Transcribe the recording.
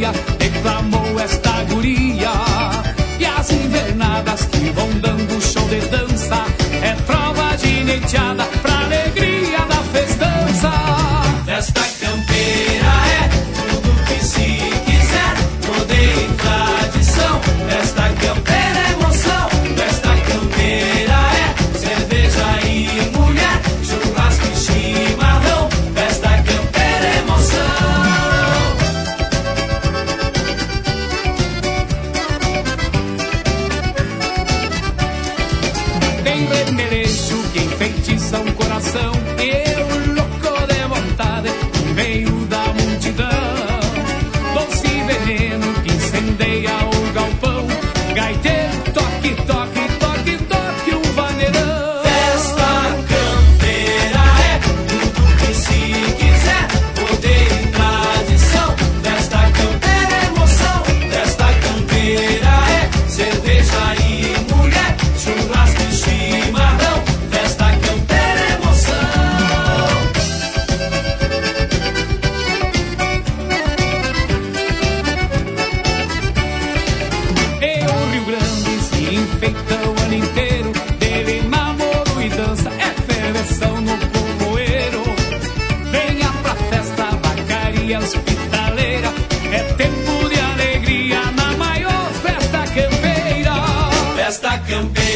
alegria, declamou esta guria. E as invernadas que vão dando show de dança é prova de neteada pra alegria da festança. Festa campeira é tudo que se quiser, rodeio e tradição. Festa campeira é emoção. Festa campeira é cerveja e mulher, churrasco e chimarrão. Festa campeira é emoção. Tem vermelhejo que enfeitiça o coração, eu louco de vontade no meio da multidão. Doce veneno que incendeia o galpão, gaiteiro, toque, toque, toque, toque o vaneirão. Festa campeira é tudo que se quiser, rodeio e tradição. Festa campeira é emoção. Festa campeira é cerveja e mulher, churrasco e chimarrão. Festa campeira é emoção. E o Rio Grande se enfeita o ano inteiro, dele namoro e dança, é ferveção no povoeiro. Venha pra festa, vacaria hospitaleira, é tempo de alegria na maior festa campeira. Festa campeira